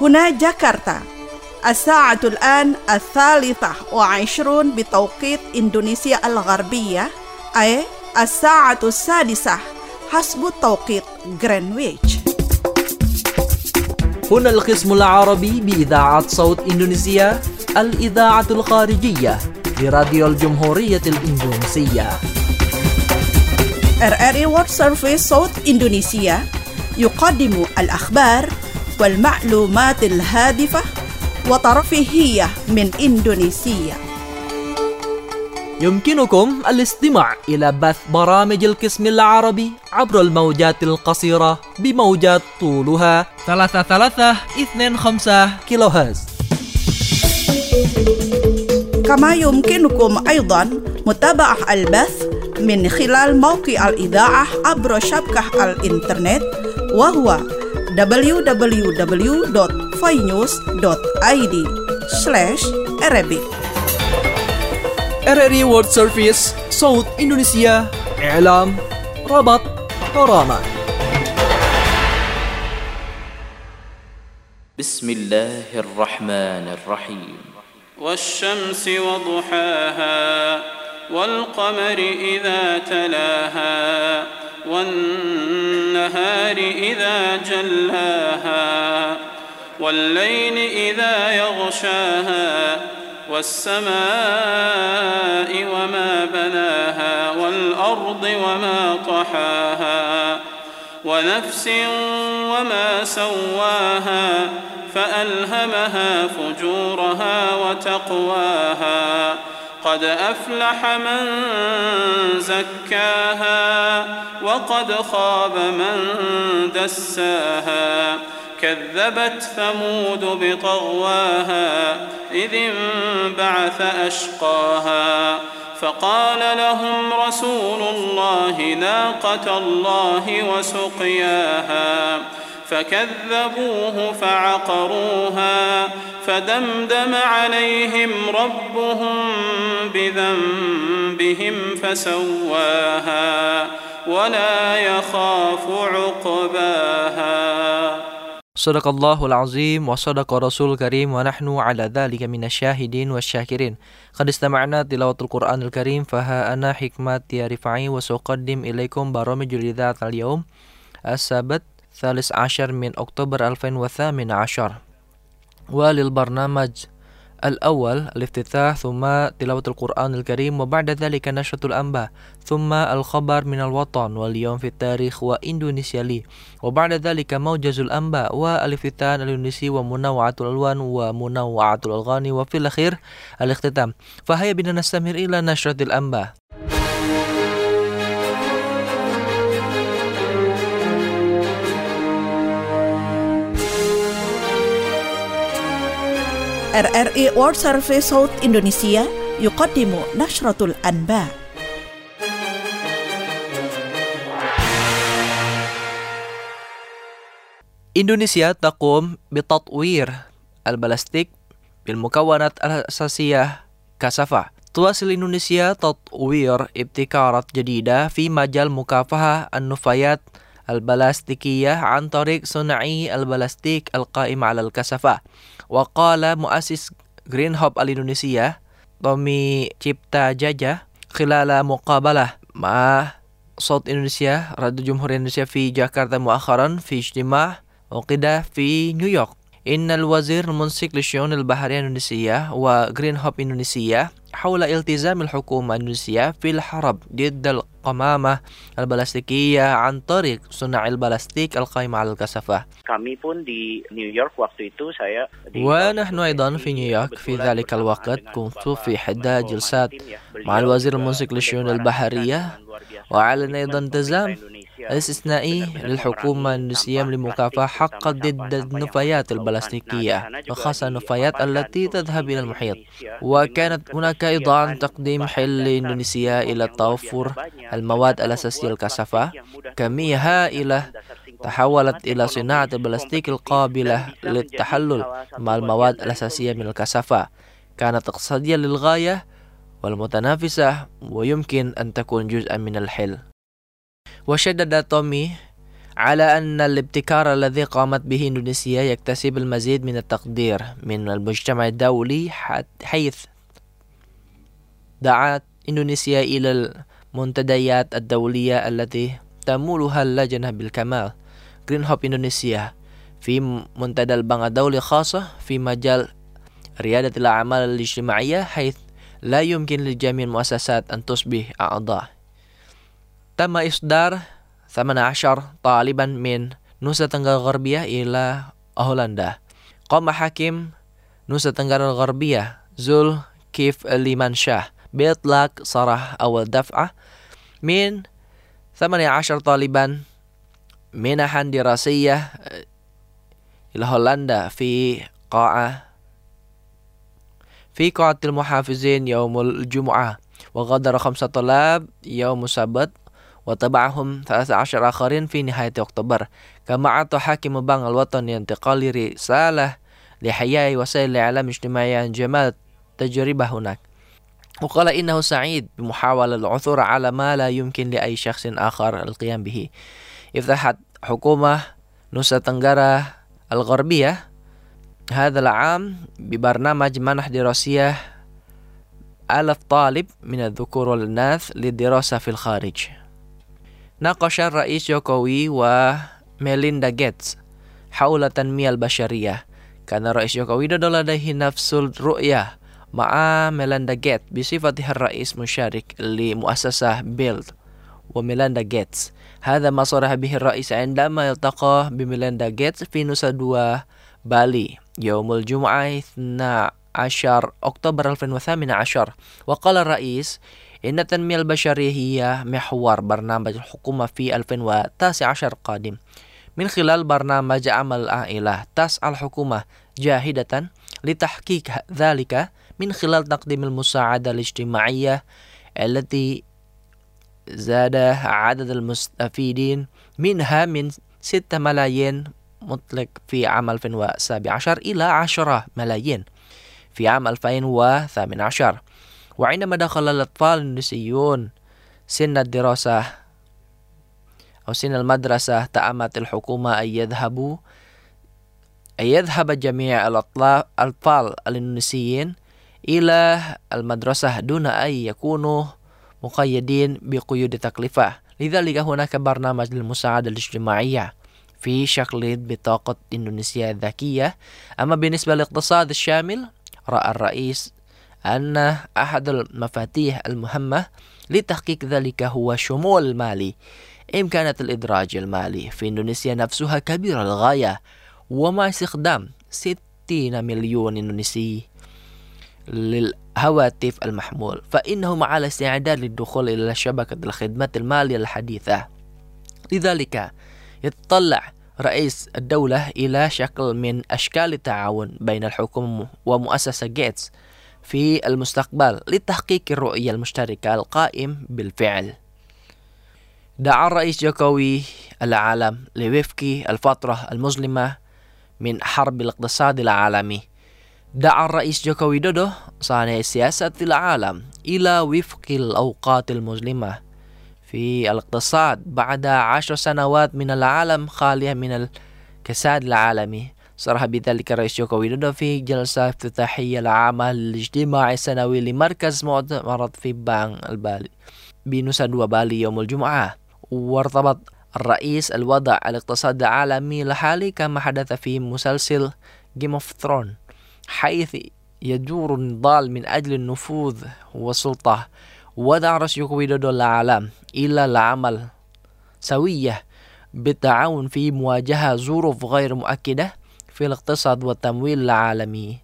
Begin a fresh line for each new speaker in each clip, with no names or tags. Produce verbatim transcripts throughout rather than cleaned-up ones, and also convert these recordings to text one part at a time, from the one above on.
هنا جاكرتا الساعة الآن الثالثة وعشرون بتوقيت إندونيسيا الغربية، أي الساعة السادسة حسب توقيت غرينتش.
هنا القسم العربي بإذاعة صوت إندونيسيا، الإذاعة الخارجية لراديو الجمهورية الإندونيسية.
إر إر إي World Service صوت إندونيسيا يقدم الأخبار والمعلومات الهادفة وترفيهية من إندونيسيا.
يمكنكم الاستماع إلى بث برامج القسم العربي عبر الموجات القصيرة بموجات طولها ثلاثة ثلاثة اثنين خمسة كيلو هرتز.
كما يمكنكم أيضا متابعة البث من خلال موقع الإذاعة عبر شبكة الإنترنت، وهو دبليو دبليو دبليو دوت فاينيوز دوت آي دي سلاش Arabic.
إر إر إي World Service صوت إندونيسيا، إعلام، ربط، برامج.
بسم الله الرحمن الرحيم.
والشمس وضحاها والقمر إذا تلاها والنهار إذا جلاها والليل إذا يغشاها والسماء وما بناها والأرض وما طحاها ونفس وما سواها فألهمها فجورها وتقواها قد أفلح من زكاها وقد خاب من دساها كذبت ثمود بطغواها إذ انبعث أشقاها فقال لهم رسول الله ناقة الله وسقياها فكذبوه فعقروها فدمدم عليهم ربهم بذنبهم فسواها ولا يخاف عقباها.
صدق الله العظيم وصدق رسول الكريم ونحن على ذلك من الشاهدين والشاكرين. قد استمعنا تلاوة القرآن الكريم، فها أنا حكمة يا رفاعي وسأقدم إليكم برامج الإذاعة اليوم السبت الثالث عشر من أكتوبر ألفين وثمانية عشر. وللبرنامج الأول الافتتاح ثم تلاوة القرآن الكريم، وبعد ذلك نشرة الأنباء، ثم الخبر من الوطن واليوم في التاريخ وإندونيسيا لي، وبعد ذلك موجز الأنباء والافتتاح الإندونيسي ومنوعة الألوان ومنوعة الأغاني، وفي الأخير الاختتام. فهيا بنا نستمر إلى نشرة الأنباء.
إر إر إي World Service صوت إندونيسيا يقدم نشرة الأنباء.
إندونيسيا تقوم بتطوير البلاستيك بالمكونات الأساسية كثافة. تواصل إندونيسيا تطوير ابتكارات جديدة في مجال مكافحة النفايات البلاستيكية عن طريق صناعي البلاستيك القائم على الكثافة. وقال مؤسس جرين هوب الإندونيسية تومي تشيبتا جاجا خلال مقابلة مع صوت إندونيسيا راديو جمهورية إندونيسيا في جاكرتا مؤخرا في اجتماع عقد في نيويورك، إن الوزير المنسق للشؤون البحرية الإندونيسية وجرين هوب إندونيسيا حول التزام الحكومة الإندونيسية في الحرب ضد القمامة البلاستيكية عن طريق صناع البلاستيك القائم على الكثافة.
Kami pun di New York waktu itu saya
ونحن أيضا في نيويورك في ذلك الوقت كنت في إحدى جلسات مع الوزير المنسق للشؤون البحرية، وأعلن أيضا التزام الاستثنائي للحكومة الإندونيسية لمكافحة حق ضد النفايات البلاستيكية، وخاصة النفايات التي تذهب إلى المحيط. وكانت هناك أيضا تقديم حل إندونيسيا إلى توفر المواد الأساسية الكثافة. كمية هائلة تحولت إلى صناعة البلاستيك القابلة للتحلل مع المواد الأساسية من الكثافة، كانت اقتصادية للغاية والمتنافسة، ويمكن أن تكون جزءا من الحل. وشدد تومي على أن الابتكار الذي قامت به إندونيسيا يكتسب المزيد من التقدير من المجتمع الدولي، حيث دعت إندونيسيا إلى المنتديات الدولية التي تمولها اللجنة بالكمال جرين هوب إندونيسيا في منتدى البنك الدولي خاصة في مجال ريادة الأعمال الاجتماعية، حيث لا يمكن لجميع المؤسسات أن تصبح أعضاء. تم إصدار ثمانية عشر طالبا من نوسا تنggara الغربية إلى هولندا. قام حاكم نوسا تنggara الغربية زول كيف ليمانشاه بإطلاق سراح أول دفعة من ثمانية عشر طالبا منحا دراسية إلى هولندا في قاعة في قاعة المحافظين يوم الجمعة، وغادر خمسة طلاب يوم السبت وتبعهم ثلاثة عشر آخرين في نهاية أكتوبر. كما أعطى حاكم البنك الوطني انتقالي رسالة لحياء وسائل الإعلام الاجتماعي عن جمال التجربة هناك، وقال إنه سعيد بمحاولة العثور على ما لا يمكن لأي شخص آخر القيام به. افتتحت حكومة نوسا تنggara الغربية هذا العام ببرنامج منح دراسية ألف طالب من الذكور والإناث للدراسة في الخارج. ناقش الرئيس جوكوي وميليندا جيتس حول التنمية البشرية. كان الرئيس جوكوي لديه نفس الرؤية مع ميليندا جيتس بصفتها الرئيس مشارك لمؤسسة بيلد وميليندا جيتس. هذا ما صرح به الرئيس عندما التقى بميليندا جيتس في نوسا دوا بالي يوم الجمعة اثني عشر أكتوبر ألفين وثمانية عشر. وقال الرئيس إن التنمية البشرية هي محور برنامج الحكومة في ألفين وتسعة عشر القادم. من خلال برنامج عمل العائلة تسعى الحكومة جاهدة لتحقيق ذلك من خلال تقديم المساعدة الاجتماعية التي زاد عدد المستفيدين منها من ستة ملايين مطلق في عام ألفين وسبعة عشر إلى عشرة ملايين في عام ألفين وثمانية عشر. وعندما دخل الأطفال الإندونيسيون سن الدراسة أو سن المدرسة، تأمت الحكومة أن يذهبوا أن يذهب جميع الأطفال الإندونيسيين إلى المدرسة دون أن يكونوا مقيدين بقيود تكلفة. لذلك هناك برنامج للمساعدة الاجتماعية في شكل بطاقة إندونيسيا الذكية. أما بالنسبة للاقتصاد الشامل، رأى الرئيس أن أحد المفاتيح المهمة لتحقيق ذلك هو الشمول المالي. إمكانات الإدراج المالي في إندونيسيا نفسها كبيرة للغاية، ومع استخدام ستين مليون إندونيسي للهواتف المحمول فإنهم على استعداد للدخول إلى شبكة الخدمات المالية الحديثة. لذلك يتطلع رئيس الدولة إلى شكل من أشكال التعاون بين الحكومة ومؤسسة جيتس في المستقبل لتحقيق الرؤية المشتركة القائم بالفعل. دعا الرئيس جوكوي العالم لوفق الفترة المظلمة من حرب الاقتصاد العالمي. دعا الرئيس جوكو ويدودو صانع سياسة العالم إلى وفق الأوقات المظلمة في الاقتصاد بعد عشر سنوات من العالم خالية من الكساد العالمي. صرح بذلك الرئيس جوكو ويدودو في جلسة افتتاحية العامة للاجتماع السنوي لمركز مؤتمرات في بنك البالي بنوسا دوا بالي يوم الجمعة. وارتبط الرئيس الوضع الاقتصادي العالمي الحالي كما حدث في مسلسل Game of Thrones، حيث يدور النضال من أجل النفوذ والسلطة. ودعا الرئيس جوكو ويدودو العالم إلى العمل سوية بالتعاون في مواجهة ظروف غير مؤكدة في الاقتصاد والتمويل العالمي.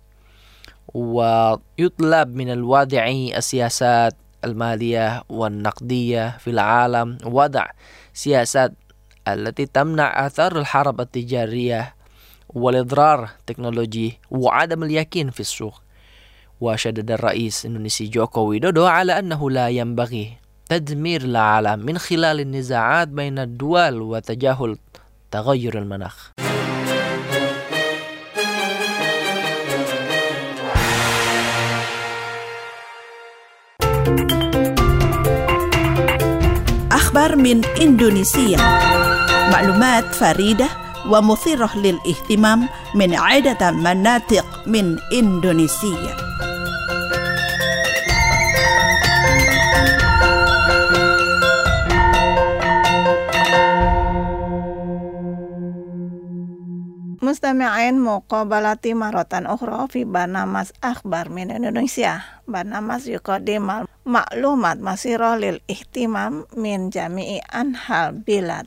ويطلب من الواضعي السياسات المالية والنقدية في العالم وضع سياسات التي تمنع آثار الحرب التجارية والإضرار التكنولوجي وعدم اليقين في السوق. وشدد الرئيس الإندونيسي جوكو ويدودو على أنه لا ينبغي تدمير العالم من خلال النزاعات بين الدول وتجاهل تغير المناخ.
أخبار من إندونيسيا. معلومات فريدة ومثيرة للاهتمام من عدة مناطق من إندونيسيا.
مستمعين مقابلة مرة أخرى في برنامج أخبار من إندونيسيا. برنامج يقدم معلومات مثيرة للاهتمام من جميع أنحاء البلاد.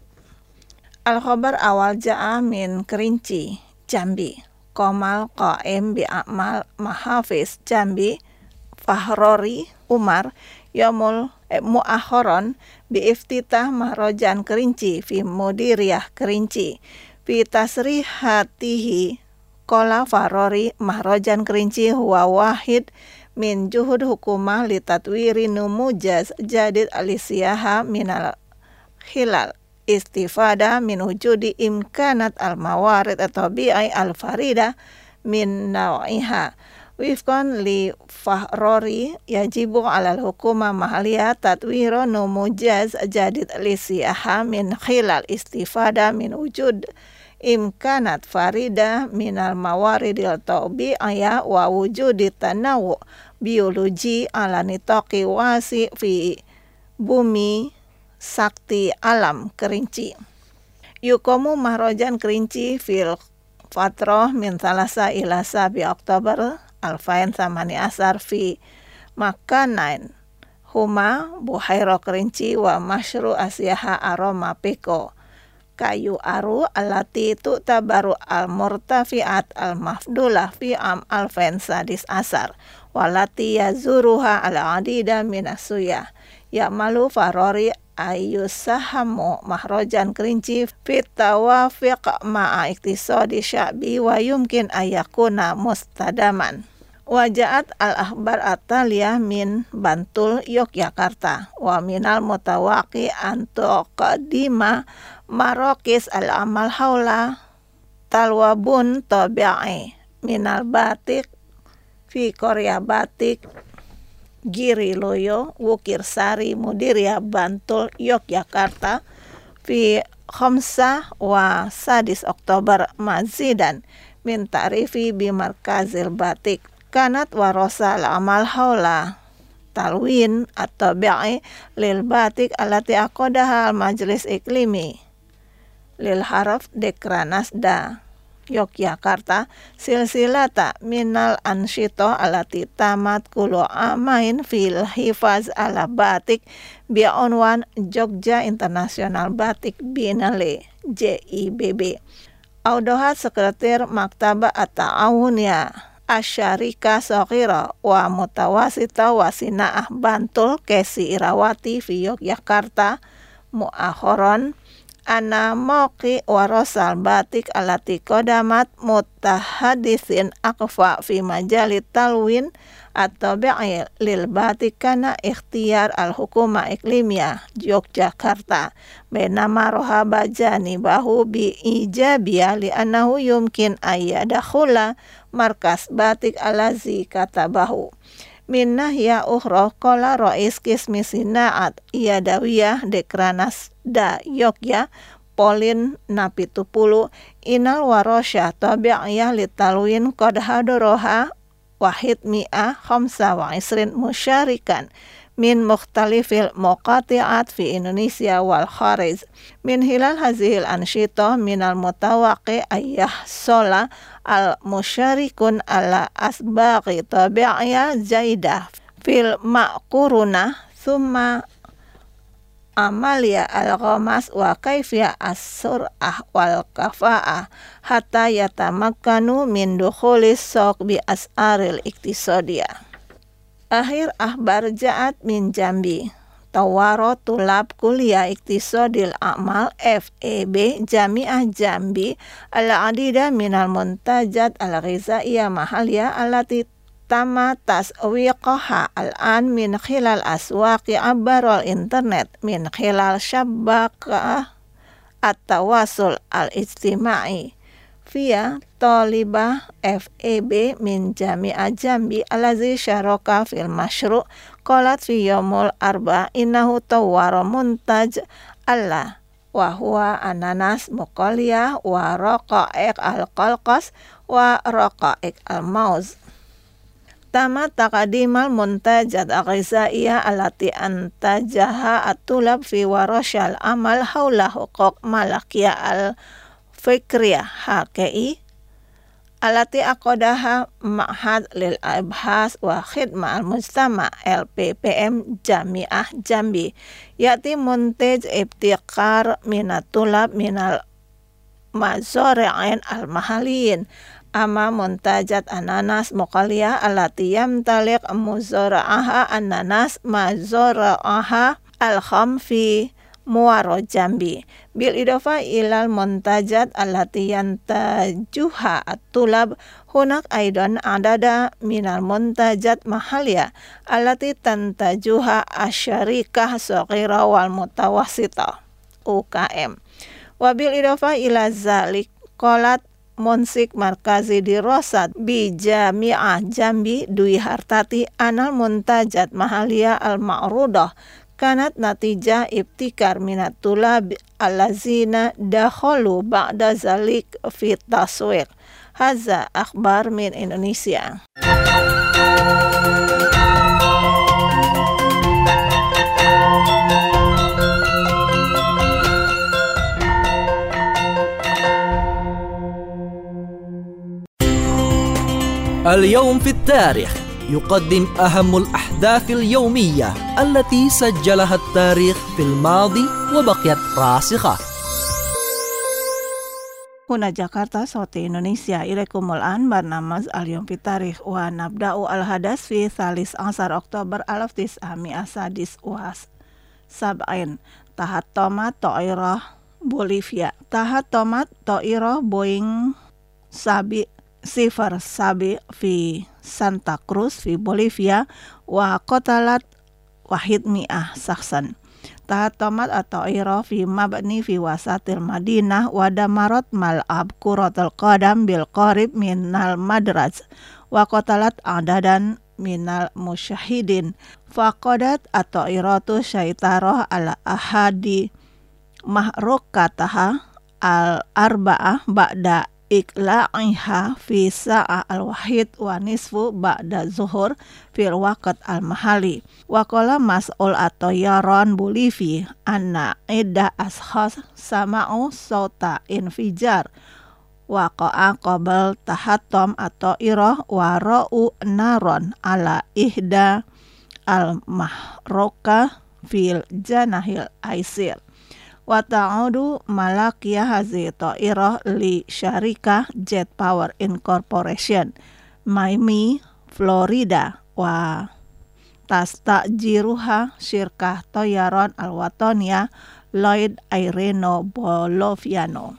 الخبر أول جاء من كرينشي جامبي. Komal Qaim bi'amal Mahafis Jambi Fahrori Umar Yomul Mu'akhoron bi'iftitah Mahrojan Kerinci fi Mudiriyah Kerinci fi tasrihatihi Kola Fahrori Mahrojan Kerinci huwa wahid min juhud hukumah li tatwiri numujaz jadid alisiyaha minal khilal istifada min wujudi imkanat al-mawarid at-tabi'i al-farida min naw'iha. Wifqan li Fahrori yajibu alal hukuma mahaliyah tatwiro numujaz jadid lisiyaha min khilal istifada min wujud imkanat farida minal mawaridil tabi'iyah wa wujudi tanawu biologi ala nitaqi wasi fi bumi sakti alam Kerinci. Yukomu Mahrojan Kerinci fil fatroh min salasa ila sabi Oktober alfain samani asar fi makanain huma buhairo Kerinci wa masyru asyaha aroma peko kayu aru alati tu tabaru al murtafiat al mafdulah fi am alfain sadis asar walati yazuruha al adida min asuyah ya'malu Fahrori ayusahamu Mahrojan Kerinci fit tawafiq ma'a iktisadi sya'bi wa yumkin ayakuna mustadaman. Wajaat al-akhbar at-taliyah min Bantul Yogyakarta wa minal mutawaqi anto qadima marokis al-amal haula talwabun tabi'i minal batik fi Korea batik Giri Loyo Wukir Sari Mudiriyah Bantul Yogyakarta fi khamsah wa sadis Oktober mazidan min ta'rifi bi markazil batik kanat warosa al-amal haula talwin at-tabi'i lil batik alati aqadaha al-majlis iklimi lil haraf Dekranasda Yogyakarta silsilata minal ansyito alati tamat kulo amain fil hifaz ala batik bi'unwan Jogja International Batik Biennale J I B B. Audohat Sekretar Maktaba at-Ta'awuniyah Asyarika Soghira wa Mutawasita wa Sinaah Bantul Kesi Irawati fi Yogyakarta Mu'akhoron ana moqi warosal batik alati kodamat mutahadisin akfa fi majalit talwin atau bi'il lil batik kana ikhtiyar al-hukuma iklimiyah Yogyakarta benama rohaba janibahu bi ijabiyah li annahu yumkin ayyadakhula markas batik alazi katabahu. Min nahya ukhra qala rais qismi sinaat iyadawiyah Dekranasda Yogya Polin Napitupulu inal warosya tabi'iyah litalwin qad hadoroha wahid mi'ah khamsa wa isrin musyarikan min mukhtalifil muqati'at fi Indonesia wal kharij min hilal hazihil ansyito minal mutawaqi ayyah sola al musyarikun ala asbaqi tabi'iyah zaidah fil ma'kuruna thumma amalia al-ghamas wa kaifiyah as-sur'ah wal kafa'ah hatta yatamakkanu min dukhulis soq bi as'aril iktisadiyah. Akhir akhbar ja'at min Jambi Tawaro Tulab Kuliah Iktisadil A'mal F E B Jami'ah Jambi al-adida minal muntajat al-ghizaiyah mahaliyah allati tama taswiqaha al-an min khilal aswaqi abbarul internet min khilal syabbakah at-tawasul al-ijtima'i via Tolibah F E B min Jami'ah Jambi alazi syaraka fil masyru' qalat fi yaumul arba innahu tawwara muntaj alla wa huwa ananas muqalliyah wa raqa'iq al-qalqas wa raqa'iq al-mauz. Tama taqdimal muntajat al-ghizaiyah allati antajaha at-tulab fi warashal amal haula huquq malakiyah al-fikriyah H K I allati aqadaha Ma'had lil Abhas wa Khidmah al-Mujtama L P P M Jami'ah Jambi yati muntaj ibtiqar minat tulab minal mazari'in al-mahaliyin ama muntajat ananas muqalliyah allati yamtaliq muzara'aha ananas mazara'aha al-kham fi Muaro Jambi bil idofa ilal muntajat allati yantajuha at-tulab hunak aidan adada minal muntajat mahaliyah allati tantajuha asyarikah saghira wal mutawassita U K M wa bil idofa ila zalik qalat Munsik Markazi Dirosat bi Jami'ah Jambi Dwi Hartati anal muntajat mahaliyah al-ma'rudah kanat natijah ibtikar minat tulab allazina dakhalu ba'da zalik fi taswiq. Hadza akhbar min Indonesia.
اليوم في التاريخ يقدم أهم الأحداث اليومية التي سجلها التاريخ في الماضي وبقيت راسخة.
Huna Jakarta, Sauti Indonesia. Ilaikumul an barnamaz al-yawm fi tarikh wa nabda'u al-hadas fi salis asar Oktober alaf tis'a mi'a sadis was sab'in. Tahat tomat ta'irah Bolivia. Tahat tomat ta'irah Boeing Sabi Sifar Sabi fi Santa Cruz fi Bolivia wa qatalat wahid mi'ah saksan. Tahat tomat atau iro fi mabni fi wasatil Madinah wa damarat mal'ab kuratul qadam bil qarib minal madraj wa qatalat adadan minal musyahidin faqadat atau iratu syaitarah ala ahadi mahrukataha al arba'ah ba'da ikla'iha fi sa'a al-wahid wa nisfu ba'da zuhur fil waqt al-mahali wa qala mas'ul atau yaron Bolivia anna idda ashas sama'u sauta infijar wa qa'a qabal tahattom atau irah wa ra'u naron ala ihda al-mahroka fil janahil aisir wa ta'udu malakiyah hazi ta'irah li syarikah Jet Power Incorporation Miami, Florida wa tastajiruha syirkah Toyaron Al-Watonia Lloyd Aireno Boloviano.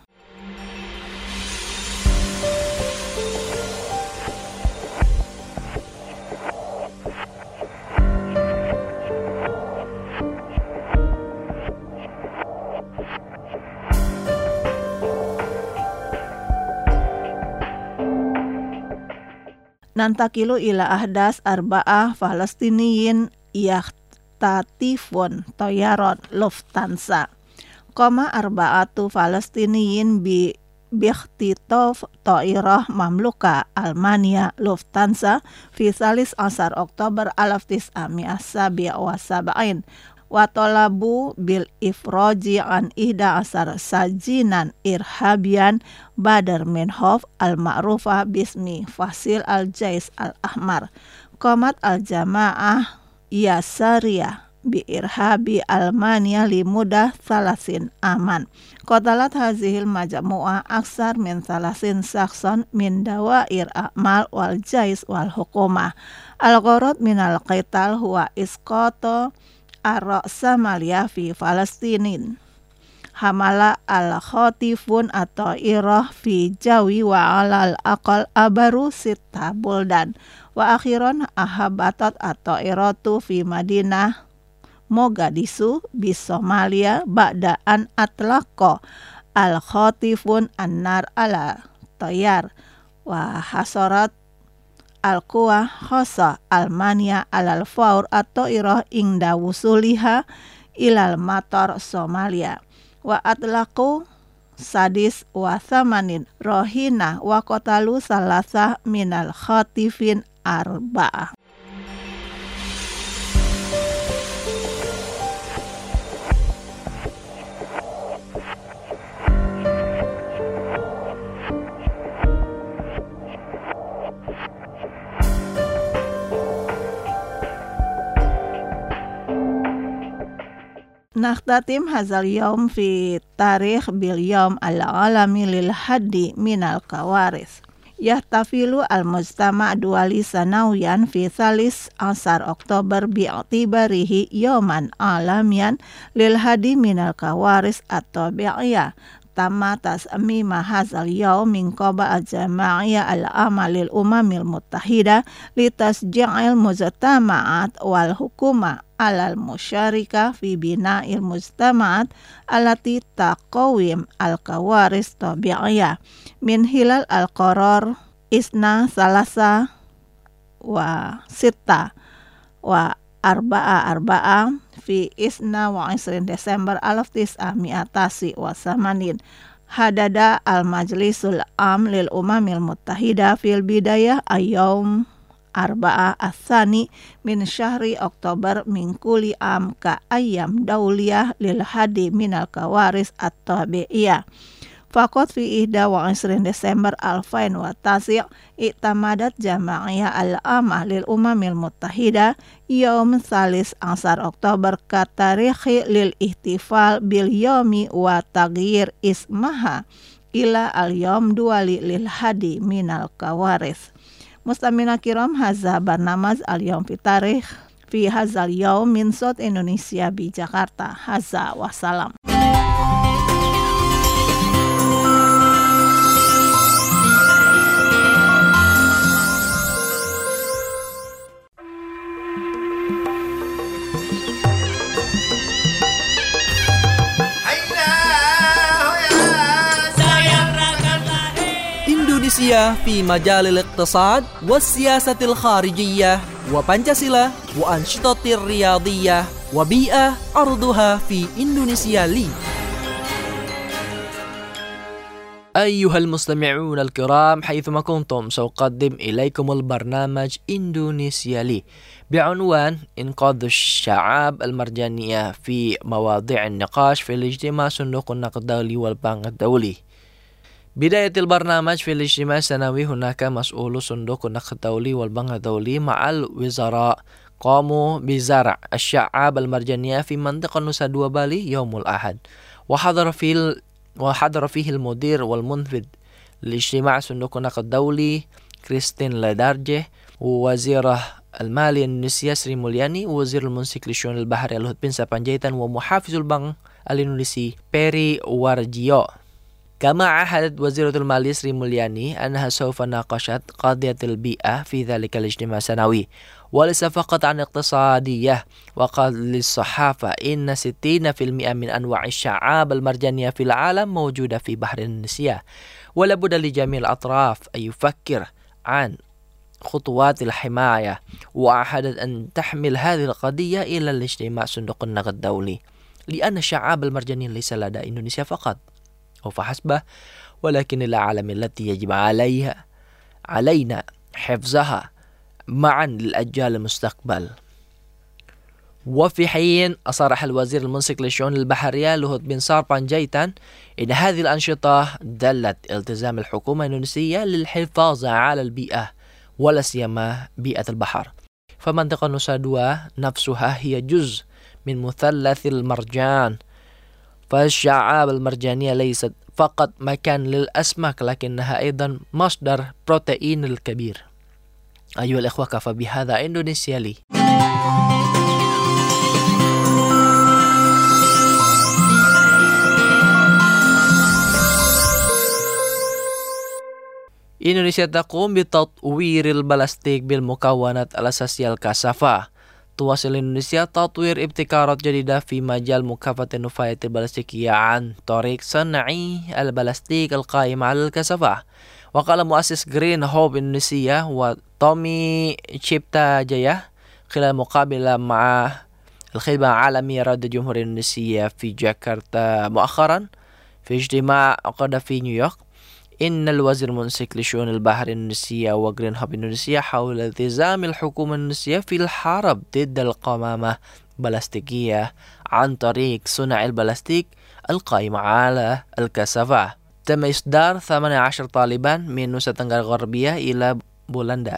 Nantakilu ila ahdas arba'ah Falastiniyin yahtatifun Toyaron Lufthansa koma arba'atu Falastiniyin bi bikhtitof Toirah Mamluka Almania Lufthansa fi salis asar Oktober alaf tis'a mi'ah sabi'a wa sab'in wa talabu bil ifroji an ihda asar sajinan irhabian Badar Minhof al-ma'rufah bismi Fasil al-Jais al-Ahmar qomat al-jamaah Yasariyah bi irhabi Almania limudah salasin aman qatalat hazihil majmu'ah aksar min salasin sakson min dawair a'mal wal jais wal hukumah al-gharad minal qital huwa isqata ar-ra'sa maliyah fi Falastinin hamala al-khatifun atau irah fi jawi wa alal aqal abaru sita buldan wa akhiran ahabatat atau iratu fi Madinah Mogadishu bis Somalia ba'daan atlaqo al-khatifun an-nar ala tayar wa hasarat al-quwah khosa Almania alal faur atau irah ingda wusuliha ilal matar Somalia wa atlaqu sadis wa thamanin rohina wa qatalu salasa minal khatifin arba'ah. Nakhtatim hazal yawm fi tarikh bil yawm al-alami lil haddi minal kawaris. Yahtafilu al-mujtama' duwali sanawiyan fi salis asar Oktober bi'atibarihi yawman alamian lil haddi minal kawaris at-tabi'iyah. Tamma tasmima hazal yawm min qaba al-jama'iyah al-amal lil umamil muttahida li tasji'il mujtama'at wal hukuma alal musyarika fi bina'il mujtama'at allati taqawim al-kawaris tabi'iyah min hilal al-qarar isna salasa wa sita wa arba'a arba'a fi isna wa isrin Desember alaf tis'a mi'atasi wa samanin. Hadada al-majlisul am lil umamil muttahida fil bidayah ayyam arba'a athani min syahri Oktober min kulli am ka ayyam dauliyah lil hadi minal kawaris at-tabi'iyah. Fakot fi ihda wa isrin Desember alfain wa tasi' i'tamadat jama'iyah al-amah lil umamil muttahida yawm salis asar Oktober ka tarikhi lil ihtifal bil yawmi wa taghyir ismaha ila al-yawm duwali lil hadi minal kawaris. Mustamina kiram haza barnamaz al-yawm fi tarikh fi hazal yawm min Sot Indonesia bi Jakarta. Haza wassalam.
Indonesia fi majalil iqtisad wa siyasatil kharijiyah wa Pancasila wa anshitatir riyadiyah wa bi'ah arduha fi Indonesia li. أيها المستمعون الكرام حيثما كنتم سأقدم إليكم البرنامج إندونيسيا لي بعنوان إنقاذ الشعاب المرجانية في مواضيع النقاش في الاجتماع صندوق النقد الدولي والبنك الدولي. بداية البرنامج في الاجتماع السنوي هناك مسؤول صندوق النقد الدولي والبنك الدولي مع الوزراء قاموا بزرع الشعاب المرجانية في منطقة نوسا دوا بالي يوم الأحد، وحضر فيه وحضر فيه المدير والمنفذ لاجتماع صندوق النقد الدولي كريستين لادارجه ووزيره المالية الإندونيسيا سري مولياني ووزير الممسك للشؤون البحرية لوهوت بن سابانجaitan ومحافظ البنك الإندونيسي بيري وارجيو. كما عهدت وزيرة المالية سري مولياني أنها سوف ناقشت قضية البيئة في ذلك الاجتماع السنوي وليس فقط عن اقتصادية. وقال للصحافة إن ستين بالمئة من أنواع الشعاب المرجانية في العالم موجودة في بحر إندونيسيا، ولا بد لجميع الأطراف أن يفكر عن خطوات الحماية. وأعهدت أن تحمل هذه القضية إلى الاجتماع صندوق النقد الدولي، لأن الشعاب المرجانية ليس لدى إندونيسيا فقط أو فحسب، ولكن العالم التي يجب عليها علينا حفظها معا للأجيال المستقبل. وفي حين أصرح الوزير الممسك للشؤون البحرية لوهوت بن سابانجaitan إن هذه الأنشطة دلت التزام الحكومة الإندونيسية للحفاظ على البيئة ولا سيما بيئة البحر. فمنطقة نوسا دوا نفسها هي جزء من مثلث المرجان، فالشعاب المرجانية ليست فقط مكان للأسماك لكنها أيضا مصدر بروتين الكبير. أيها الإخوة، كفى بهذا إندونيسيا لي. Indonesia تقوم بتطوير البلاستيك بالمكونات الأساسية الكثافة. تواصل إندونيسيا تطوير ابتكارات جديدة في مجال مكافحة النفايات البلاستيكية عن طريق صنع البلاستيك القائم على الكثافة. وقال مؤسس جرين هوب إندونيسيا وتومي تشيبتا جايا خلال مقابلة مع الخدمة العالمية رد جمهورية إندونيسيا في جاكرتا مؤخرا في اجتماع عقد في نيويورك إن الوزير الممسك لشؤون البحر الإندونيسية وجرين هاب إندونيسيا حول التزام الحكومة الإندونيسية في الحرب ضد القمامة البلاستيكية عن طريق صنع البلاستيك القائم على الكثافة. تم إصدار ثمانية عشر طالبا من نوسا تنggara غربية إلى بولندا.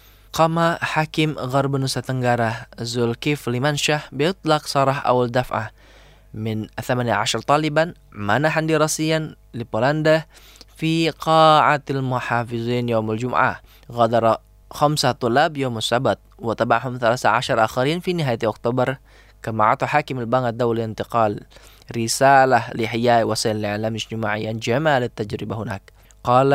قام حاكم غرب نوسا تنggara زولكيفلي منشاه بإطلاق سراح أول دفعة من ثمانية عشر طالبا منحا دراسيا لبولندا في قاعة المحافظين يوم الجمعة. غادر خمسة طلاب يوم السبت وتبعهم ثلاثة عشر آخرين في نهاية أكتوبر. كما أعطى حاكم البنك الدولي الانتقال رسالة لإحياء وسائل الإعلام الاجتماعي عن جمال التجربة هناك. قال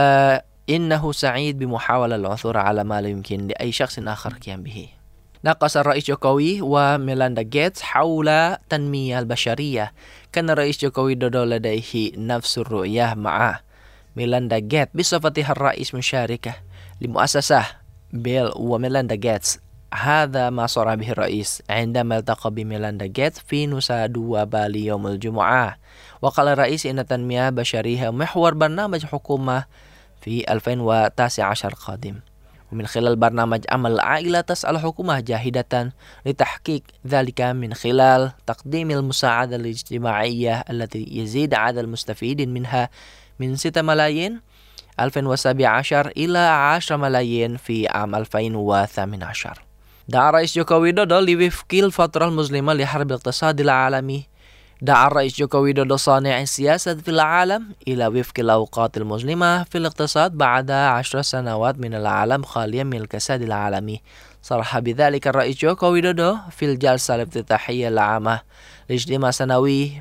إنه سعيد بمحاولة العثور على ما لا يمكن لأي شخص آخر القيام به. ناقش الرئيس جوكوي وميلاندا جيتس حول التنمية البشرية. كان الرئيس جوكوي دودو لديه نفس الرؤية معه. ميلاندا جيتس بصفتها الرئيس مشاركة لمؤسسة بيل وميلاندا جيتس. هذا ما صرح به الرئيس عندما التقى بميلاندا جيتس في نوسا دوا بالي يوم الجمعة. وقال الرئيس إن التنمية البشرية محور برنامج حكومة في ألفين وتسعة عشر قادم. ومن خلال برنامج عمل العائلة تسعى الحكومة جاهدة لتحقيق ذلك من خلال تقديم المساعدة الاجتماعية التي يزيد عدد المستفيدين منها من ستة ملايين ألفين وسبعة عشر إلى عشرة ملايين في عام ألفين وثمانية عشر. دعا الرئيس جوكو ويدودو لوفق الفترة المظلمة لحرب الاقتصاد العالمي. دعا الرئيس جوكو ويدودو صانع السياسة في العالم إلى وفق الأوقات المظلمة في الاقتصاد بعد عشر سنوات من العالم خاليا من الكساد العالمي. صرح بذلك الرئيس جوكو ويدودو في الجلسة الافتتاحية العامة لاجتماع سنوي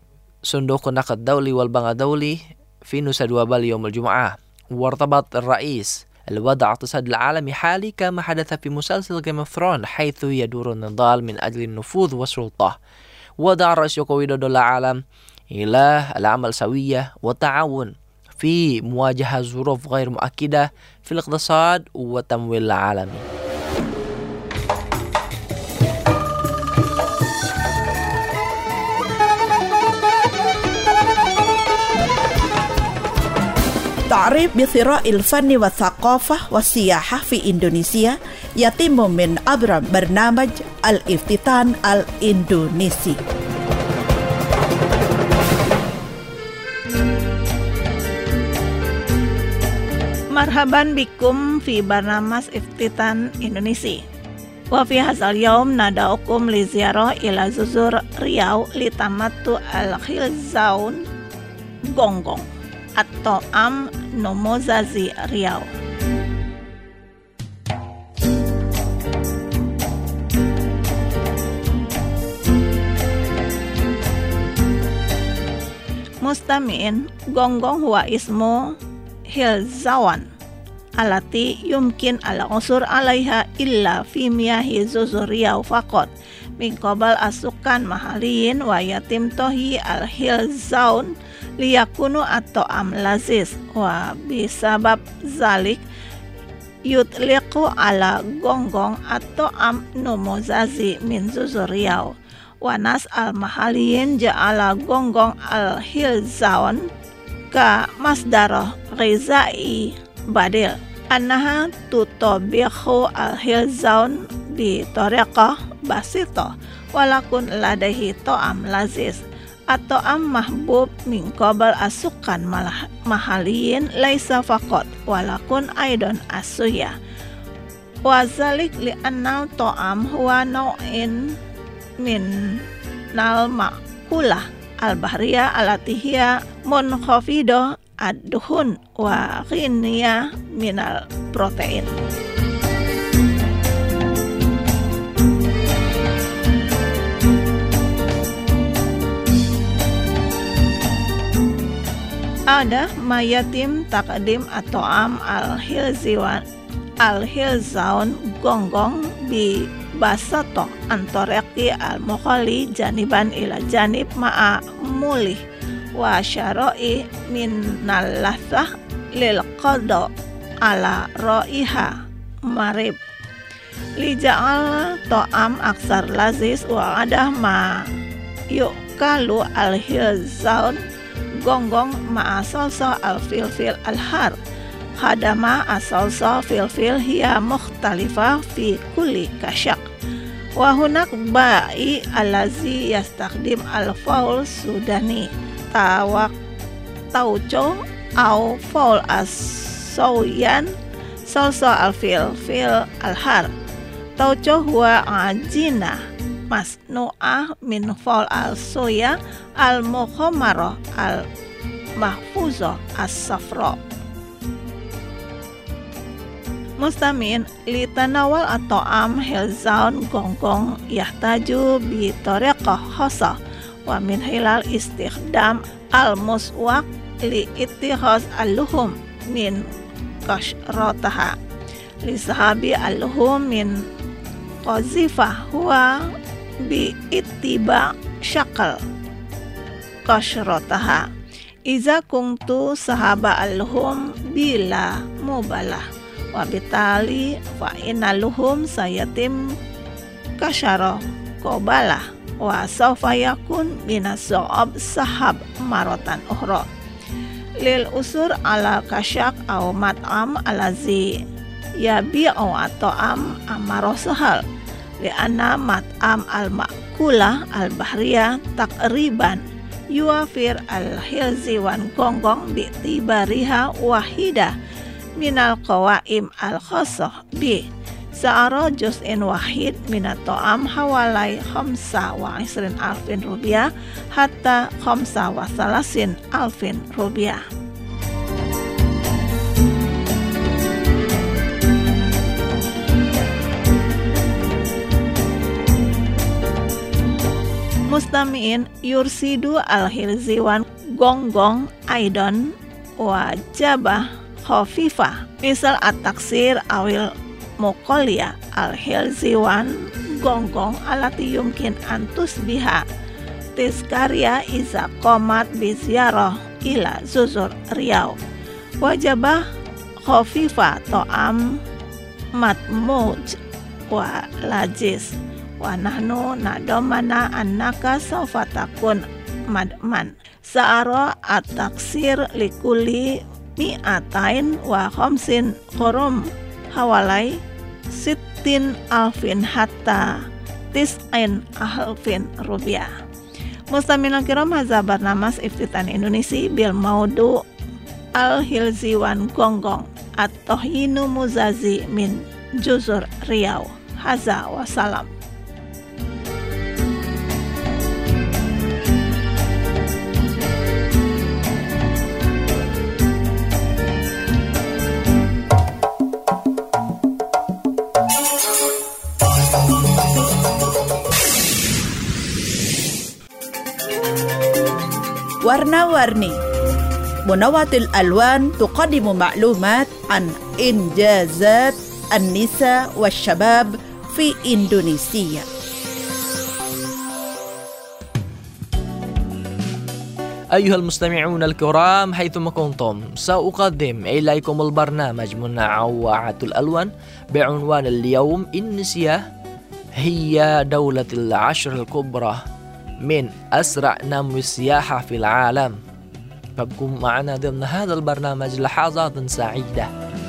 صندوق النقد الدولي والبنك الدولي في نوسا دوا بالي يوم الجمعة. وارتبط الرئيس الوضع الاقتصادي العالمي حالي كما حدث في مسلسل جيم اوف ثرون حيث يدور النضال من أجل النفوذ والسلطة. ودعا الرئيس جوكو ويدودو العالم إلى العمل سوية والتعاون في مواجهة ظروف غير مؤكدة في الاقتصاد والتمويل العالمي.
تعريف بثراء الفن والثقافة والسياحة في إندونيسيا يتم من عبر برنامج الافتتان الإندونيسي.
مرحبا بكم في برنامج افتتان إندونيسي. وفي هذا اليوم ندعوكم لزيارة إلى جزر رياو لتمتع الخلزون gonggong atau Am Nomozazi Riau. Mustami'in, gonggong huwa ismu hilzawan alati yumkin al-usur alaiha illa fi miyahi zuzur Riau faqat min qabal asukan mahaliyin wa yatim tohi al-hilzaun liyakunu atau am lazis wa bisabab zalik yutliqu ala gonggong atau am nomozazi min zuzur Riau wa nas al-mahaliyin ja'ala gonggong al-hilzaun ka masdarah ghizai badil annaha tutobihu al-hilzaun bi tariqah basito walakun ladaihi to'am lazis atau am mahbub min qabal asukan malah mahaliyin laisa faqat walakun aidon asuya wa zalik li anna to'am huwa nau'in min nal ma'kulah al-bahriyah alati hiya munkhafidah ad-duhun wa ghiniyah minal protein. Ada mayatim takdim atau am al-hilziwan al-hilzaun gonggong bi basato antoreki al-mukhali janiban ila janib ma'a mulih wa syaroi min nalathah lil qadha ala ro'iha marib Lija'al to'am aksar lazis wa adah ma yu'kalu al-hilzaun gonggong ma'a salsa al-filfil al-har. Khadama as-salsa filfil hiya mukhtalifah fi kulli kasyak. Wa hunak ba'i allazi yastakdim al-faul sudani tawak tauco au faul as-sawiyan salsa al-filfil al-har. Tauco huwa ajina masnu'ah min faul al-soya al-mukhamarah al-mahfuzah as-safra. Mustamin li tanawal atau am hilzaun gonggong yahtaju bi tariqah khasah wa min hilal istikhdam al-muswaq li ittikhaz al-luhum min kashrataha li sahabi al-luhum min qazifah huwa bi ittiba syakal kashrataha iza kuntu sahaba al-luhum bila mubalah wabitali fa inaluhum sayatim kasyara qobalah wa sawfa yakun minas so'ab sahab marotan ukhra lil usur ala kasyak au mat'am alazi yabi'u at'am amaro sahal li'anna mat'am al-ma'kulah al-bahriyah takriban yuafir al-hilzi wan gonggong bi'tibariha wahidah minal qawaim al-khasah bi sa'ara juz'in wahid minat to'am hawalai khamsa wa isrin alfin rupiah hatta khamsa wa salasin alfin rupiah. Mustami'in yursidu al-hilziwan gonggong aidon wajabah khafifah misal at-taksir awil muqaliyah al-hilziwan gonggong alati yumkin antus biha tiskarya iza qomat bizyarah ila zuzur Riau wajabah khafifah to'am matmuj wa lajis wa nahnu nadomana annaka sawfa takun madman sa'ara at-taksir likuli mi'atain wa khamsin khurum hawalai sittin alfin hatta tis'in alfin rupiah. Mustamina kiram hadza barnamas iftitan Indonesia bil maudu al-hilziwan gonggong at-tohinu muzazi min juzur Riau. Hadza wa salam.
warna-warni. Munawatil Alwan tuqaddimu ma'lumat an injazat an-nisa wasyabab fi Indonesia.
أيها المستمعون الكرام حيثما كنتم سأقدم إليكم البرنامج منوعة الألوان بعنوان اليوم إندونيسيا هي دولة العشر الكبرى من أسرع نمو السياحة في العالم. فابقوا معنا ضمن هذا البرنامج لحظات سعيدة.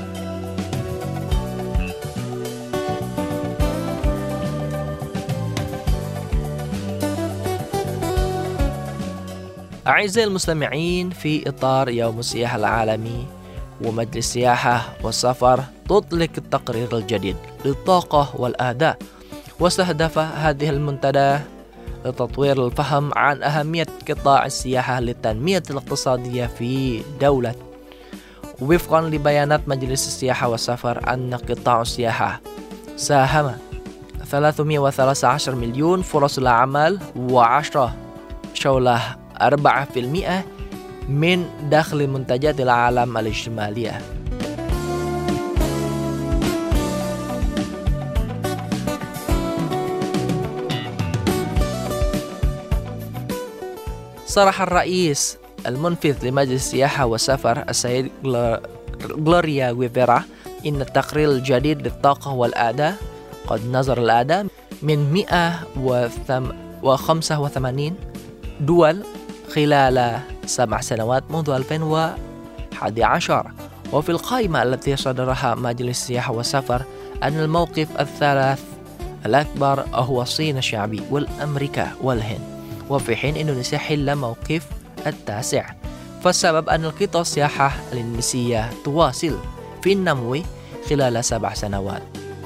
أعزائي المستمعين، في إطار يوم السياحة العالمي ومجلس السياحة والسفر تطلق التقرير الجديد للطاقة والأداء، واستهدف هذه المنتدى لتطوير الفهم عن أهمية قطاع السياحة للتنمية الاقتصادية في دولة. وفقا لبيانات مجلس السياحة والسفر أن قطاع السياحة ساهم ثلاثمائة وثلاثة عشر مليون فرص العمل وعشرة شولة أربعة بالمئة من دخل منتجات العالم الاجتماعية. صرح الرئيس المنفذ لمجلس السياحة والسفر السيد غلوريا غيفيرا إن التقرير الجديد للطاقة والأداء وقد نظر الأعداء من مئة وخمسة وثمانين دول خلال سبع سنوات منذ ألفين وأحد عشر. وفي القائمة التي صدرها مجلس السياحة والسفر أن الموقف الثالث الأكبر هو الصين الشعبي والأمريكا والهند، وفي حين إندونيسيا حل موقف التاسع. فالسبب أن الخطة السياحة الإندونيسية تواصل في النمو خلال سبع سنوات.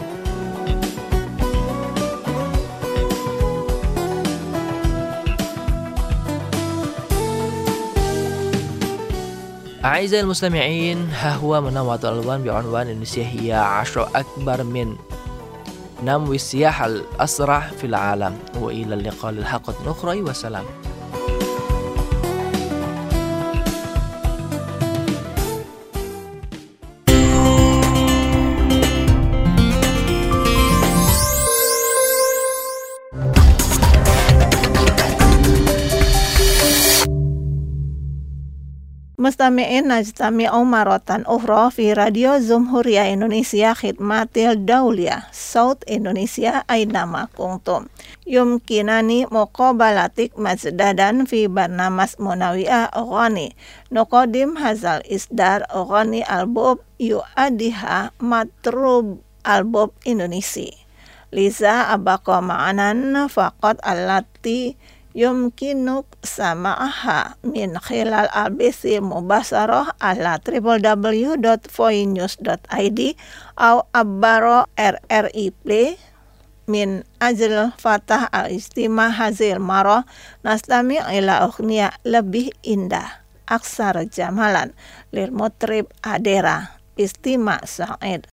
أعزائي المستمعين، ها هو منوع الألوان بعنوان إندونيسيا هي عشرة أكبر من نمو السياحة الأسرع في العالم. وإلى اللقاء للحلقة أخرى، وسلام.
Mustami'in najtami'u maratan ukhra fi Radio Jumhuriyah Indonesia Khidmatil Dauliyah Saut Indonesia aynama kuntum. Yumkinani muqabalatik mazdadan fi barnamas munawi'ah oghani. Nuqadim hazal isdar oghani albub yu'adiha matrub albub Indonesia. Liza abaqa ma'anan faqat allati yumkinuk sama'aha min khilal albisi mubasarah ala w w w dot voinews dot i d au abbaro R R I Play min ajl fatah al-istima hazil marah nastami ila ukhniya lebih indah aksar jamalan lil mutrib adera istima Sa'id.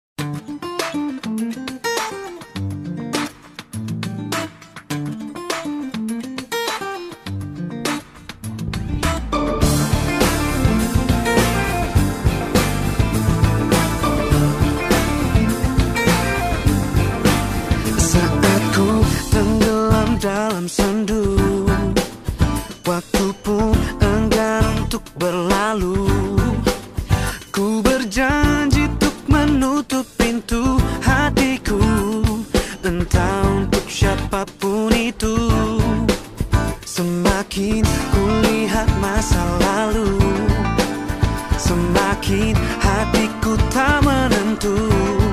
Dalam sendu, waktu pun enggan untuk berlalu. Ku berjanji untuk menutup pintu hatiku, entah untuk siapapun itu. Semakin ku lihat masa lalu, semakin hatiku tak menentu.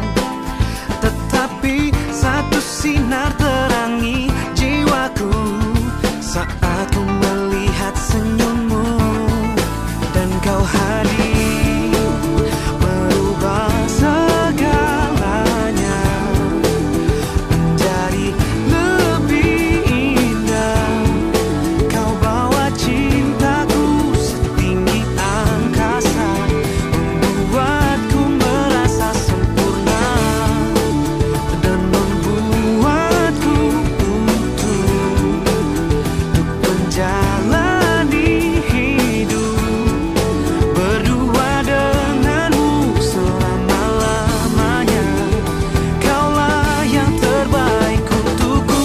Tetapi satu sinar terangi jiwaku saat ku melihat senyummu, dan kau hadir merubah segalanya menjadi lebih indah. Kau bawa cintaku setinggi angkasa, membuatku merasa sempurna dan membuatku jalani hidup berdua denganmu selama-lamanya. Kaulah yang terbaik untukku.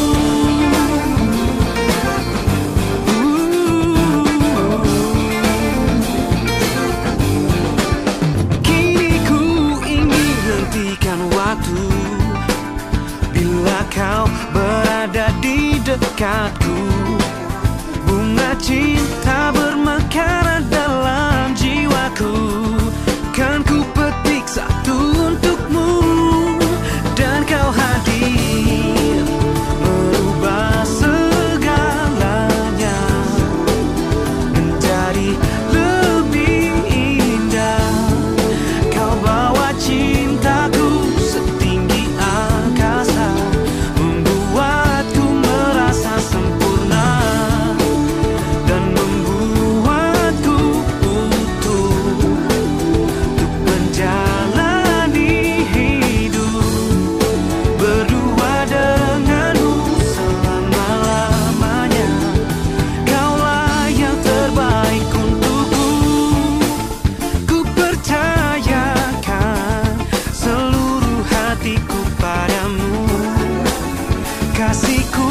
Kini ku ingin hentikan waktu bila kau berada di dekatku. Bunga cinta bermekaran dalam jiwaku, kan ku petik satu untukmu, dan kau hadir merubah segalanya menjadi lebih indah. Kau bawa cintaku setinggi angkasa, membuatku merasa sempurna dan membuatku utuh untuk menjalani hidup berdua denganmu selama-lamanya. Kaulah yang terbaik untukku. Ku percayakan seluruh hatiku padamu, kasihku.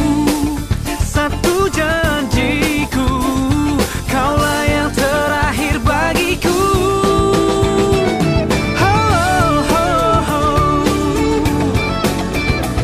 Satu janjiku, kaulah yang terakhir bagiku. Oh, oh, oh.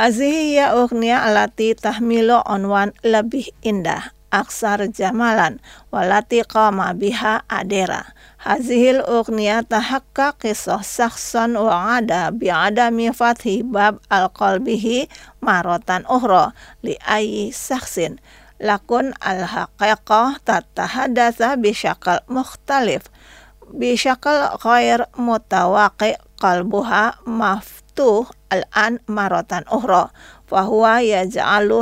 Hazihi ya ughniya alati tahmilu unwan lebih indah, aksar jamalan, walati qama biha adera. Hazihil ughniya tahakka qisah sakhsan wa ada bi'adami fathi bab al-qalbihi marotan ukhra li ayyi sakhsin. Lakun al-haqiqah tatahadatha bisyakal mukhtalif bisyakal ghair mutawaqi qalbuha maftuh al-an marotan ukhra fahuwa yaj'alu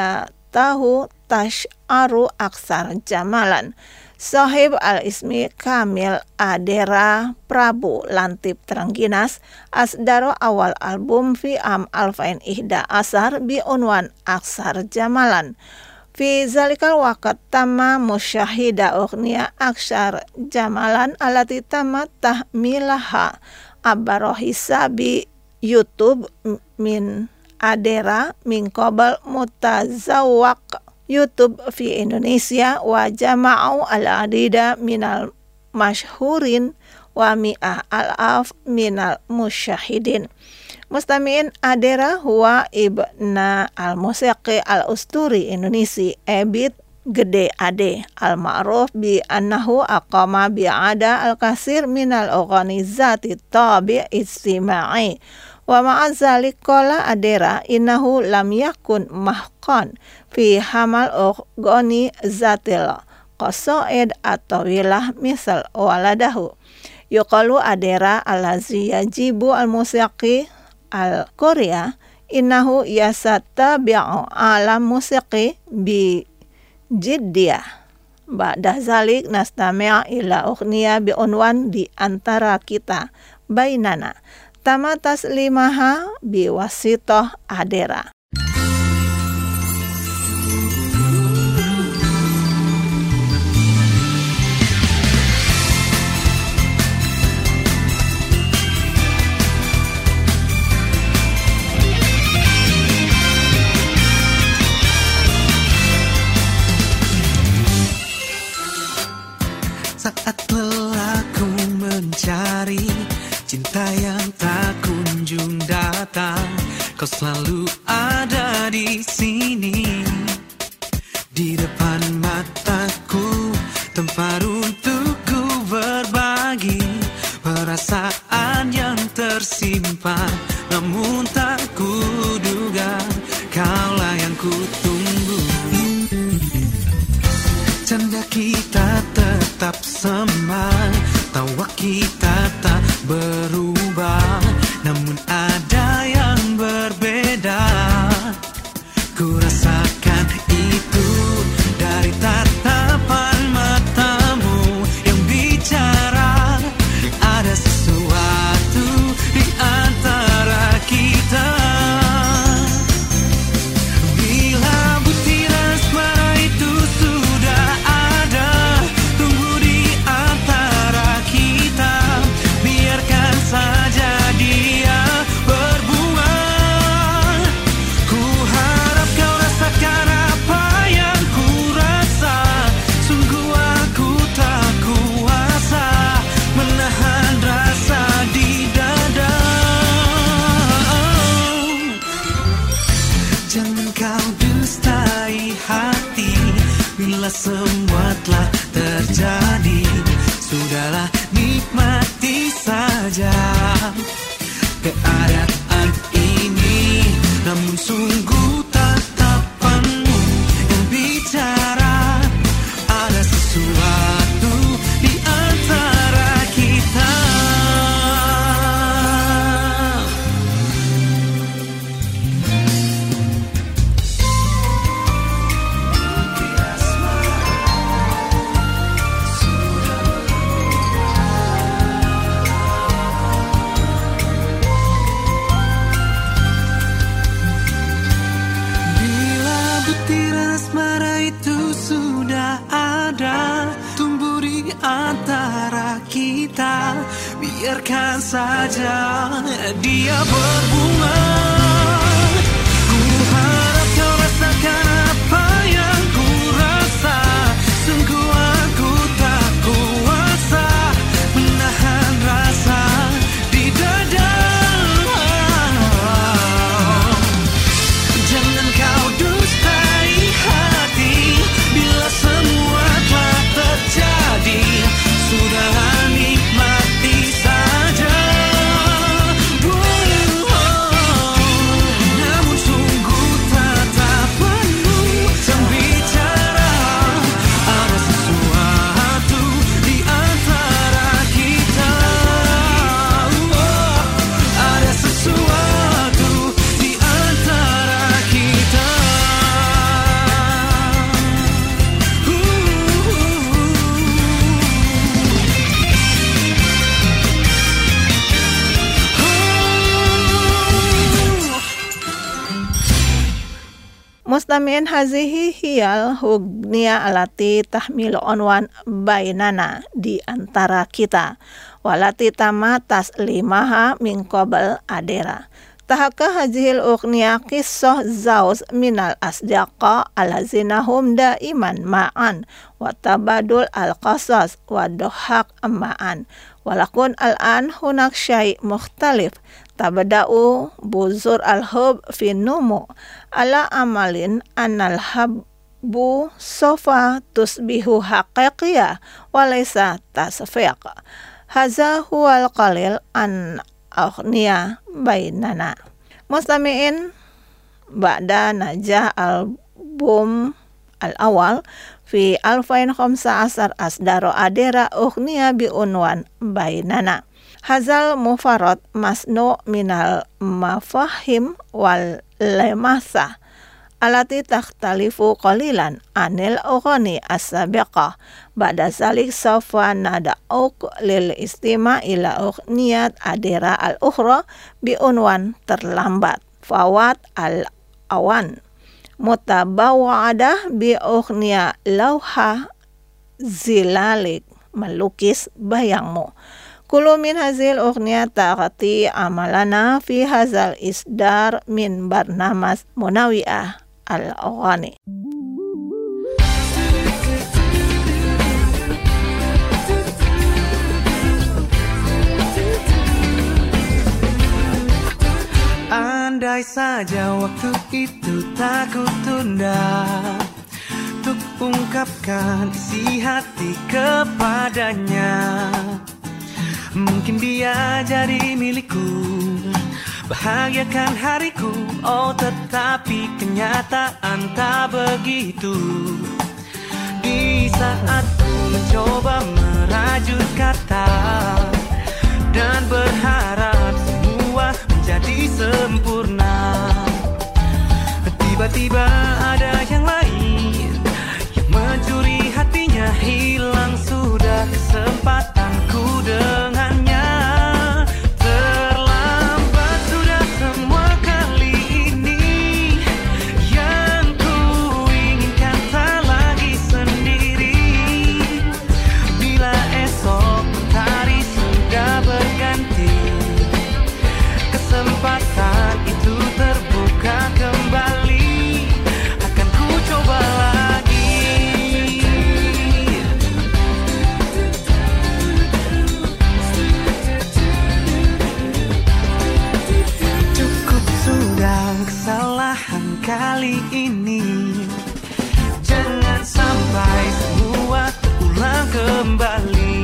hayatahu tash'aru aksar jamalan. Sahib al-ismi Kamil Adera Prabu Lantip Terengginas asdaro awal album fi am alfain ihda asar bi unwan aksar jamalan. Fi zalikal waqt tamma musyahida ughniya aksar jamalan alati tamat tahmilaha abaro hisabi YouTube min Adera min qabal mutazawwaq YouTube fi Indonesia wa jama'u al-adida minal masyhurin wa mi'ah al-af minal musyahidin. Mustami'in Adera huwa ibna al-musiqi al-usturi Indonesia Ebit Gede Ade al-ma'ruf bi annahu aqama bi ada al-kasir minal organizati tabi' istima'i. Wa ma'azalik qala Adera innahu lam yakun mahqan fi hamal ughni zatil qasaid atau wilah misal waladahu. Yuqalu Adera allazi yajibu al-musiqi al-Korea innahu yasatabi'u alam musiqi bi jiddiyah. Ba'da zalik nastami' ila ughniya bi unwan di antara kita bainana. Tama taslimaha biwasitoh Adera.
Saat lelah ku mencari cinta yang tak kunjung datang, kau selalu ada di sini, di depan mataku, tempat untukku berbagi perasaan yang tersimpan, namun tak kuduga kaulah yang kutunggu. Canda kita tetap sama, tawa kita tak berubah, namun ada yang berbeda. Ku rasakan itu dari tatapan matamu yang bicara. Ada sesuatu di antara kita. Bila butir asmara itu sudah ada, tunggu di antara kita, biarkan saja dia berbunga. Ku harap kau rasakan apa yang ku rasa, sungguh aku tak kuasa menahan rasa di dada. Jangan kau dustai hati, bila semua telah terjadi, sudahlah nikmati saja keadaan ini. Namun sungguh tatapanmu yang bicara, ada sesuatu di antara kita. Bila butir asmara itu sudah ada, tumbuh di antara kita, biarkan saja dia berbunga. Ku harap kau rasakan apa yang ku rasa, sungguh aku tak kuasa menahan rasa di dada.
Mustami'in hazihi hiyal hugniya alati tahmilu unwan bainana, di antara kita, walati tamatas limaha min qabl adera. Tahaka hazihil ughniya qissah zauz minal asdaqa alazina hum daiman ma'an wa tabadul al-qasas wa dohak ma'an. Walakun al-an hunak syai' mukhtalif tabada'u buzur al-hub fi numu ala amalin anal habbu sofa tusbihu haqiqiyah walaysa tasfiq. Haza huwal qalil an aghniya bainana. Mustami'in ba'da najah album al-awal fi alfain khamsa asar asdaro adera ughniya bi unwan bainana. Hazal mufarad masnu minal mafahim wal lemasa alati takhtalifu qalilan anil ughani as-sabiqah. Ba'da zalik sawfa nada'uk lil istima' ilaughniyat adira al-ukhra bi unwan terlambat. Fawat al-awan mutabawa'adah bi ughniya lauha zilalik, melukis bayangmu. Kulu min hazil ughniya ta'ati amalana fi hazal isdar min barnamas munawi'ah al-aghani.
Andai saja waktu itu tak kutunda untuk ungkapkan isi hati kepadanya, mungkin dia jadi milikku, bahagiakan hariku. Oh tetapi kenyataan tak begitu. Di saat ku mencoba merajut kata dan berharap semua menjadi sempurna, tiba-tiba ada yang lain yang mencuri hatinya. Hilang sudah kesempatanku dengannya. Terlambat sudah semua kali ini. Yang ku inginkan tak lagi sendiri. Bila esok mentari sudah berganti, kesempatan itu terbuka kembali, akan ku coba lagi. Cukup sudah kesalahan kali ini, jangan sampai semua terulang kembali.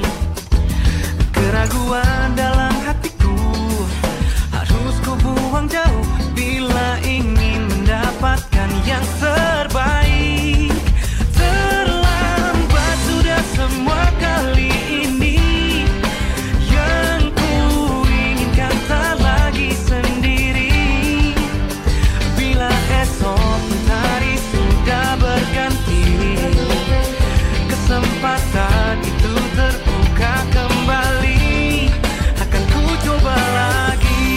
Keraguan dalam hatiku harus ku buang jauh bila ingin mendapatkan yang terbaik. Terlambat sudah semua kali ini. Yang ku inginkan tak lagi sendiri. Bila esok mentari sudah berganti, kesempatan itu terbuka kembali, akan ku coba lagi.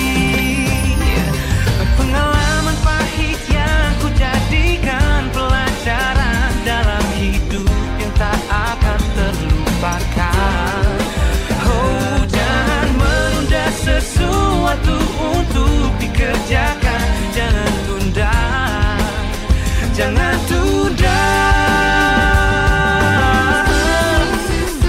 Pengalaman pahit yang ku jadikan pelajaran dalam hidup yang tak akan terlupakan. Oh jangan menunda sesuatu untuk dikerjakan. Jangan tunda, jangan tunda.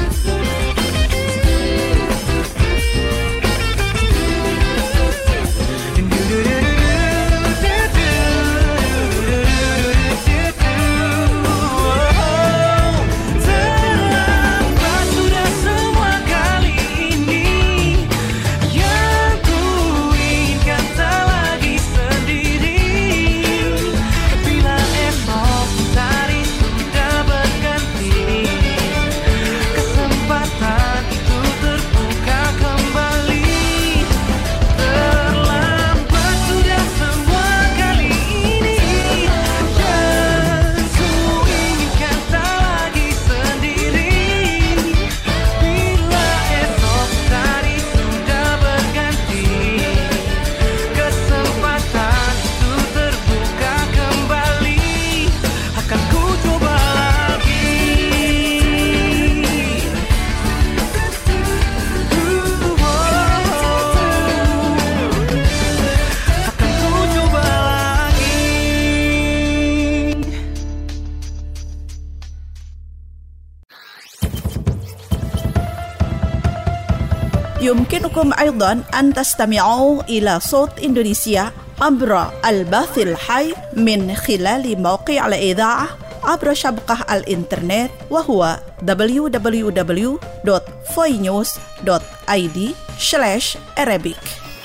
يمكنكم أيضا أن تستمعوا إلى صوت إندونيسيا عبر البث الحي من خلال موقع الإذاعة عبر شبكة الإنترنت وهو دبليو دبليو دبليو دوت voinews دوت آي دي سلاش Arabic.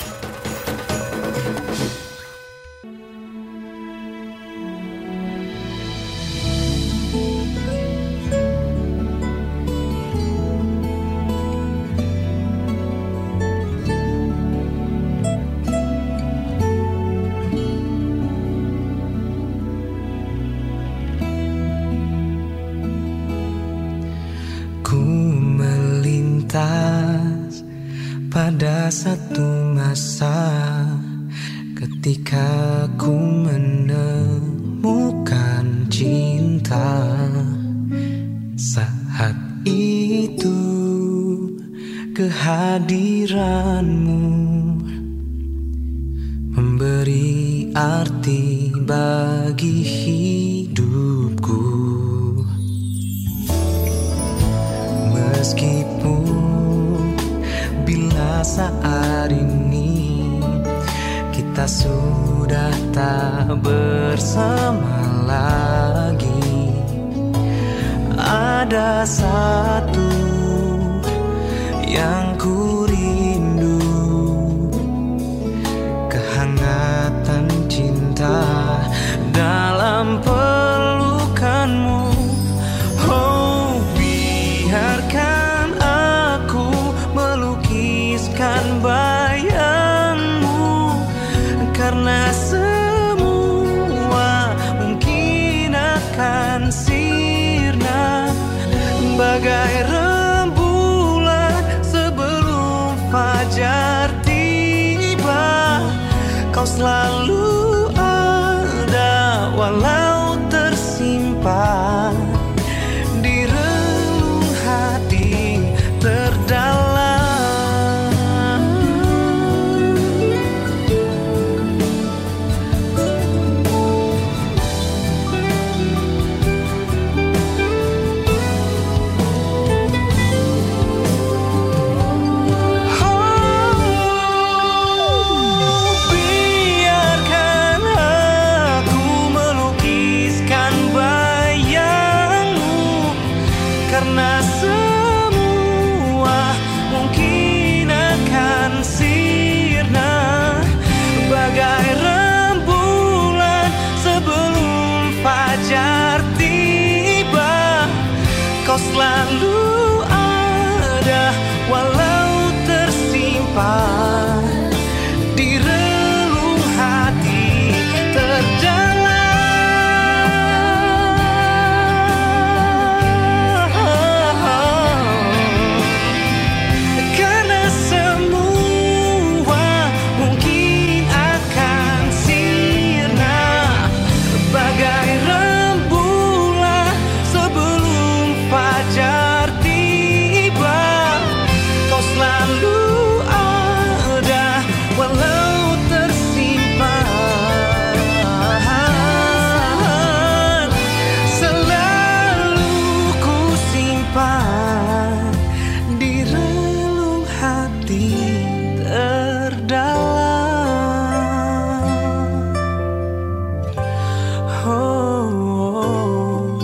Pada satu masa ketika ku menemukan cinta, saat itu kehadiranmu memberi arti bagi hidupku. Meskipun bila saat ini kita sudah tak bersama lagi, ada satu yang ku rindu, kehangatan cinta dalam pelukanmu. Oh, biarkan aku melukiskan bayangmu, karena semua mungkin akan sirna bagai rembulan sebelum fajar tiba. Kau selalu ada walau tersimpan di relung hati terdalam. Kau selalu ada walau tersimpan di relung hati terdalam. Karena semua mungkin akan sirna bagai rembulan sebelum fajar tiba. Kau selalu ada walau tersimpan, selalu ku simpan di relung hati terdalam. Oh.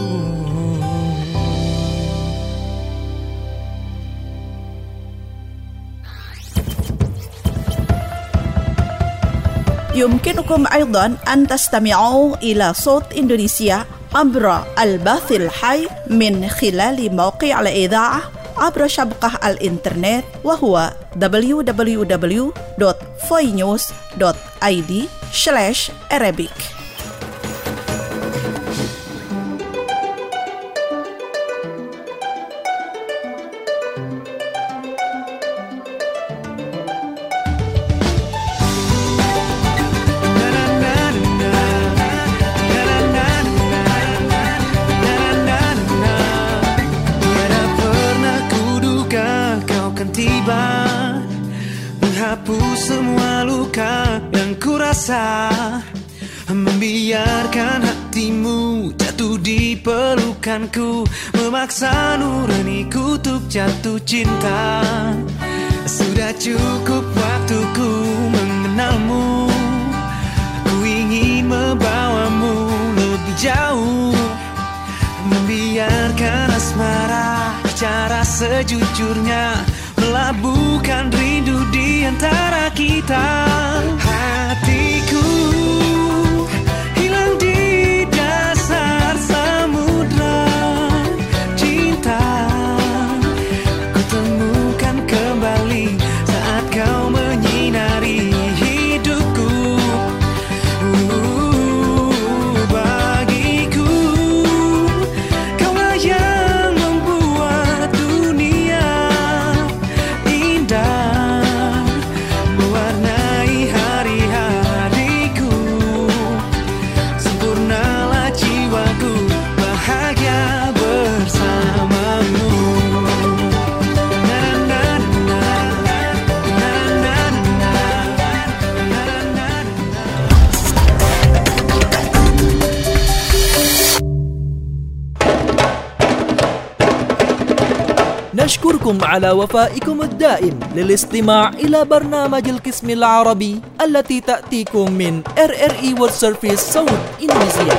يمكنكم أيضا أن تستمعوا إلى صوت إندونيسيا عبر البث الحي من خلال موقع الإذاعة عبر شبكة الإنترنت وهو دبليو دبليو دبليو دوت voinews دوت آي دي سلاش Arabic.
Menghapus semua luka yang kurasa, membiarkan hatimu jatuh di di pelukanku, memaksa nuraniku untuk jatuh cinta. Sudah cukup waktuku mengenalmu, aku ingin membawamu lebih jauh, membiarkan asmara bicara sejujurnya, melabuhkan rindu di antara kita. Hatiku hilang di dasar samudra cinta, ku temukan kembali saat kau menyinari hidupku. uh, Bagiku kaulah yang membuat dunia indah, mewarnai hari-hariku. Sempurnalah jiwaku bahagia bersamamu.
نشكركم على وفائكم الدائم للاستماع إلى برنامج القسم العربي التي تأتيكم من إر إر إي World Service صوت إندونيسيا.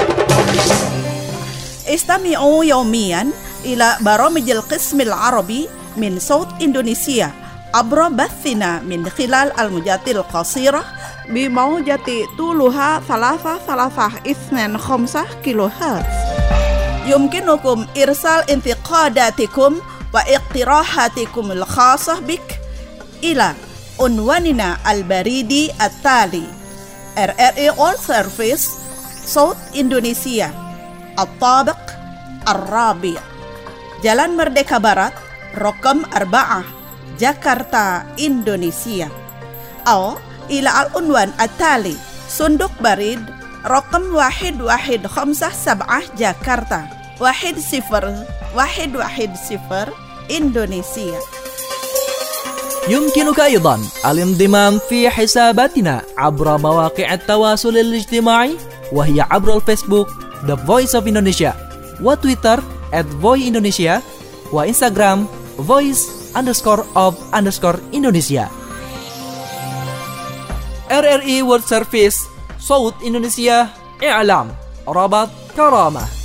استمعوا يوميا إلى برامج القسم العربي من صوت إندونيسيا عبر بثنا من خلال الموجات القصيرة بموجة طولها ثلاثة ثلاثة اثنين خمسة كيلو هرتز. يمكنكم إرسال انتقاداتكم واقتراحاتكم الخاصة بك إلى عنواننا البريدي التالي: إر إر إي World Service صوت إندونيسيا، الطابق الرابع، Jalan Merdeka Barat رقم أربعة، جاكرتا إندونيسيا. أو إلى العنوان التالي: صندوق بريد رقم واحد واحد خمسة سبعة جاكرتا واحد صفر واحد واحد صفر إندونيسيا.
يمكنك أيضا الانضمام في حساباتنا عبر مواقع التواصل الاجتماعي، وهي عبر الفيسبوك The Voice of Indonesia، وتويتر at voice indonesia، وإنستغرام voice underscore of underscore Indonesia. إر إر إي World Service صوت إندونيسيا، إعلام ربط كرامة.